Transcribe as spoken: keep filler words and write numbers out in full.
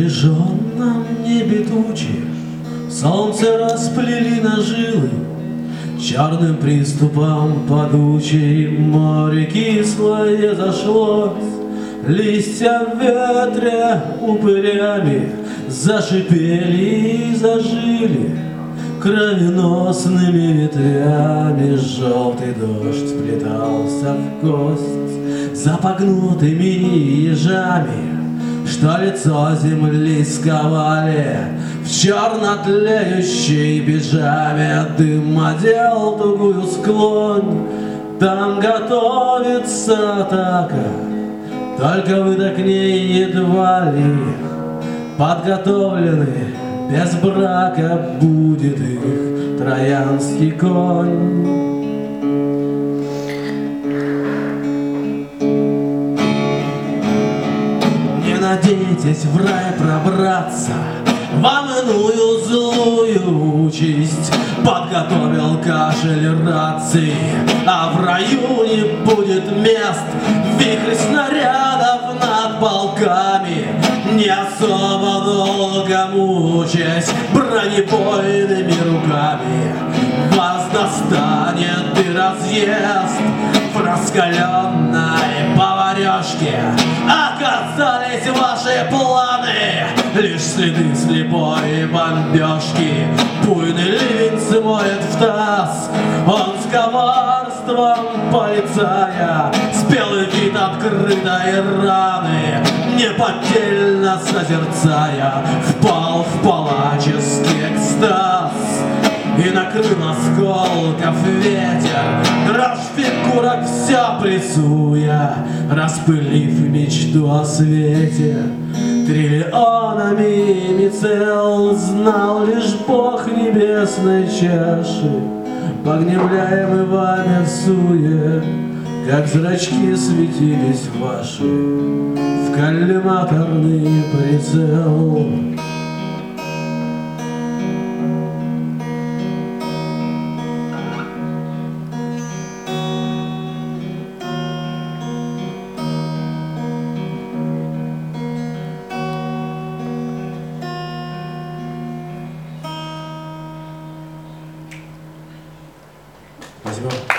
напряженном небе тучи солнце расплели на жилы, черным приступом подучей море кислое зашлось. Листья в ветре упырями зашипели и зажили, кровеносными ветвями желтый дождь сплетался в кость за погнутыми ежами, что лицо земли сковали. В черно-тлеющей пижаме дым одел тугую склонь. Там готовится атака, только вы так к ней едва ли подготовлены. Без брака будет их троянский конь. Не надейтесь в рай пробраться, вам иную злую участь подготовил кашель рации, а в раю не будет мест. Вихрь снарядов над полками, не особо долго мучаясь бронебойными руками, вас достанет и разъест. В раскаленной поварешке оказались ваши планы лишь следы слепой бомбежки. Буйный ливень смоет в таз, он с коварством полицая, спелый вид открытой раны, неподдельно созерцая, впал в палаческий экстаз. И накрыл осколков ветер, дрожь фигурок вся прессуя, распылив мечту о свете. Триллионами мицел знал лишь Бог небесной чаши, погневляемый вами в суе, как зрачки светились ваши в коллиматорный прицел. Спасибо.